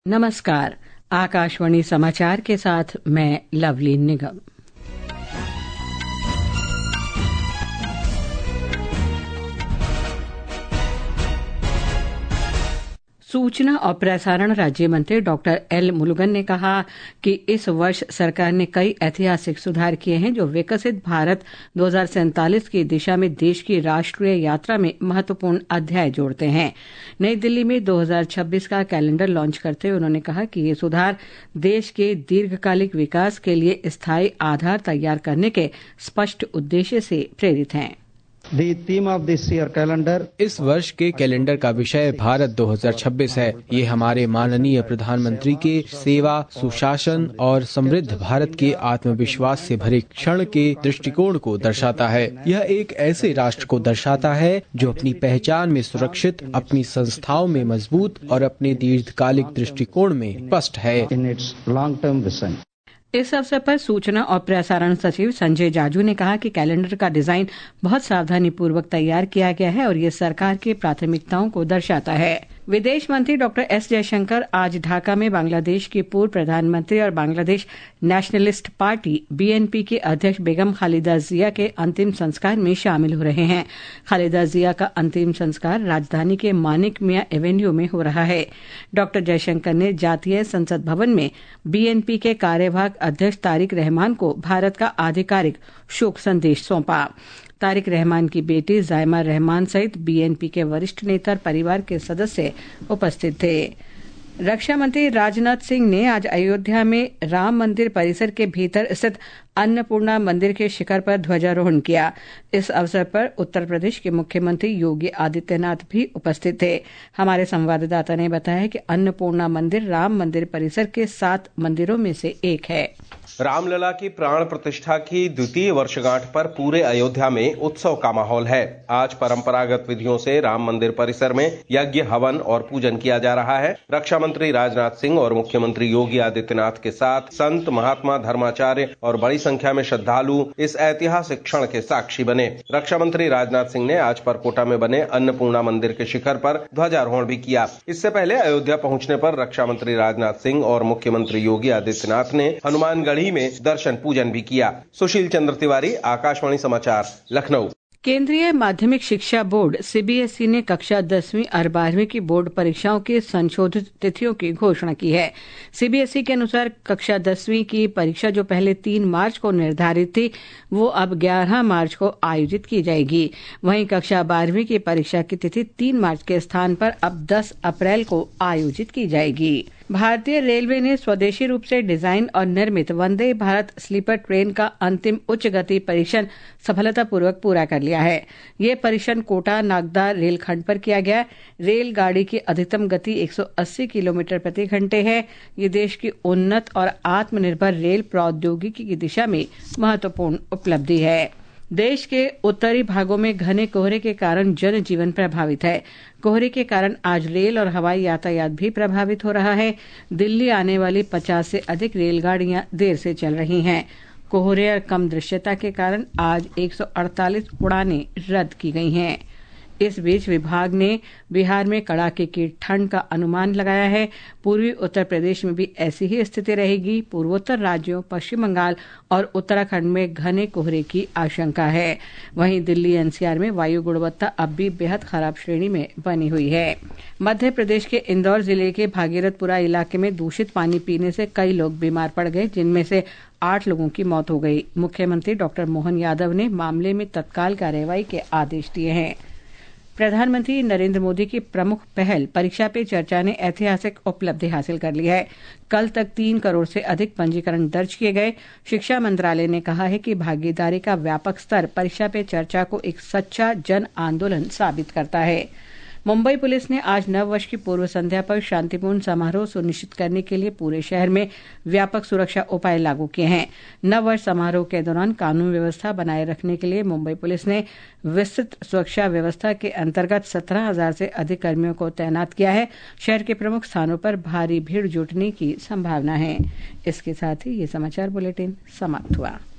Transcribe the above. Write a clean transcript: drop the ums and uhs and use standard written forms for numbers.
नमस्कार। आकाशवाणी समाचार के साथ मैं लवली निगम। सूचना और प्रसारण राज्य मंत्री डॉक्टर एल मुरुगन ने कहा कि इस वर्ष सरकार ने कई ऐतिहासिक सुधार किए हैं जो विकसित भारत 2047 की दिशा में देश की राष्ट्रीय यात्रा में महत्वपूर्ण अध्याय जोड़ते हैं। नई दिल्ली में 2026 का कैलेंडर लॉन्च करते हुए उन्होंने कहा कि ये सुधार देश के दीर्घकालिक विकास के लिए स्थायी आधार तैयार करने के स्पष्ट उद्देश्य से प्रेरित हैं। इस वर्ष के कैलेंडर का विषय भारत 2026 है। ये हमारे माननीय प्रधानमंत्री के सेवा, सुशासन और समृद्ध भारत के आत्मविश्वास से भरे क्षण के दृष्टिकोण को दर्शाता है। यह एक ऐसे राष्ट्र को दर्शाता है जो अपनी पहचान में सुरक्षित, अपनी संस्थाओं में मजबूत और अपने दीर्घकालिक दृष्टिकोण में स्पष्ट है। इस अवसर पर सूचना और प्रसारण सचिव संजय जाजू ने कहा कि कैलेंडर का डिजाइन बहुत सावधानीपूर्वक तैयार किया गया है और ये सरकार की प्राथमिकताओं को दर्शाता है। विदेश मंत्री डॉक्टर एस जयशंकर आज ढाका में बांग्लादेश की पूर्व प्रधानमंत्री और बांग्लादेश नेशनलिस्ट पार्टी बीएनपी की अध्यक्ष बेगम खालिदा जिया के अंतिम संस्कार में शामिल हो रहे हैं। खालिदा जिया का अंतिम संस्कार राजधानी के मानिक मिया एवेन्यू में हो रहा है। डॉक्टर जयशंकर ने जातीय संसद भवन में बीएनपी के कार्यवाहक अध्यक्ष तारिक रहमान को भारत का आधिकारिक शोक संदेश सौंपा। तारिक रहमान की बेटी जायमा रहमान सहित बीएनपी के वरिष्ठ नेता और परिवार के सदस्य उपस्थित थे। रक्षा मंत्री राजनाथ सिंह ने आज अयोध्या में राम मंदिर परिसर के भीतर स्थित अन्नपूर्णा मंदिर के शिखर पर ध्वजारोहण किया। इस अवसर पर उत्तर प्रदेश के मुख्यमंत्री योगी आदित्यनाथ भी उपस्थित थे। हमारे संवाददाता ने बताया कि अन्नपूर्णा मंदिर राम मंदिर परिसर के 7 मंदिरों में से एक है। रामलला की प्राण प्रतिष्ठा की द्वितीय वर्षगांठ पर पूरे अयोध्या में उत्सव का माहौल है। आज परंपरागत विधियों से राम मंदिर परिसर में यज्ञ, हवन और पूजन किया जा रहा है। रक्षा मंत्री राजनाथ सिंह और मुख्यमंत्री योगी आदित्यनाथ के साथ संत, महात्मा, धर्माचार्य और बड़ी संख्या में श्रद्धालु इस ऐतिहासिक क्षण के साक्षी बने। रक्षा मंत्री राजनाथ सिंह ने आज परकोटा में बने अन्नपूर्णा मंदिर के शिखर पर ध्वजारोहण भी किया। इससे पहले अयोध्या पहुंचने पर रक्षा मंत्री राजनाथ सिंह और मुख्यमंत्री योगी आदित्यनाथ ने हनुमानगढ़ी में दर्शन पूजन भी किया। सुशील चंद्र तिवारी, आकाशवाणी समाचार, लखनऊ। केंद्रीय माध्यमिक शिक्षा बोर्ड सीबीएसई ने कक्षा 10वीं और 12वीं की बोर्ड परीक्षाओं की संशोधित तिथियों की घोषणा की है। सीबीएसई के अनुसार कक्षा 10वीं की परीक्षा जो पहले 3 मार्च को निर्धारित थी वो अब 11 मार्च को आयोजित की जाएगी। वहीं कक्षा 12वीं की परीक्षा की तिथि 3 मार्च के स्थान पर अब 10 अप्रैल को आयोजित की जाएगी। भारतीय रेलवे ने स्वदेशी रूप से डिजाइन और निर्मित वंदे भारत स्लीपर ट्रेन का अंतिम उच्च गति परीक्षण सफलतापूर्वक पूरा कर लिया है। ये परीक्षण कोटा नागदा रेलखंड पर किया गया। रेलगाड़ी की अधिकतम गति 180 किलोमीटर प्रति घंटे है। ये देश की उन्नत और आत्मनिर्भर रेल प्रौद्योगिकी की दिशा में महत्वपूर्ण उपलब्धि है। देश के उत्तरी भागों में घने कोहरे के कारण जनजीवन प्रभावित है। कोहरे के कारण आज रेल और हवाई यातायात भी प्रभावित हो रहा है। दिल्ली आने वाली 50 से अधिक रेलगाड़ियां देर से चल रही हैं। कोहरे और कम दृश्यता के कारण आज 148 उड़ानें रद्द की गई हैं। इस बीच विभाग ने बिहार में कड़ाके की ठंड का अनुमान लगाया है। पूर्वी उत्तर प्रदेश में भी ऐसी ही स्थिति रहेगी। पूर्वोत्तर राज्यों, पश्चिम बंगाल और उत्तराखंड में घने कोहरे की आशंका है। वहीं दिल्ली एनसीआर में वायु गुणवत्ता अब भी बेहद खराब श्रेणी में बनी हुई है। मध्य प्रदेश के इंदौर जिले के भागीरथपुरा इलाके में दूषित पानी पीने से कई लोग बीमार पड़ गए, जिनमें से 8 लोगों की मौत हो गई। मुख्यमंत्री डॉक्टर मोहन यादव ने मामले में तत्काल कार्रवाई के आदेश दिए हैं। प्रधानमंत्री नरेंद्र मोदी की प्रमुख पहल परीक्षा पे चर्चा ने ऐतिहासिक उपलब्धि हासिल कर ली है। कल तक 3 करोड़ से अधिक पंजीकरण दर्ज किए गए। शिक्षा मंत्रालय ने कहा है कि भागीदारी का व्यापक स्तर परीक्षा पे चर्चा को एक सच्चा जन आंदोलन साबित करता है। मुंबई पुलिस ने आज नववर्ष की पूर्व संध्या पर शांतिपूर्ण समारोह सुनिश्चित करने के लिए पूरे शहर में व्यापक सुरक्षा उपाय लागू किए हैं। नववर्ष समारोह के दौरान कानून व्यवस्था बनाए रखने के लिए मुंबई पुलिस ने विस्तृत सुरक्षा व्यवस्था के अंतर्गत 17,000 से अधिक कर्मियों को तैनात किया है। शहर के प्रमुख स्थानों पर भारी भीड़ जुटने की संभावना है। इसके साथ ही ये समाचार बुलेटिन समाप्त हुआ।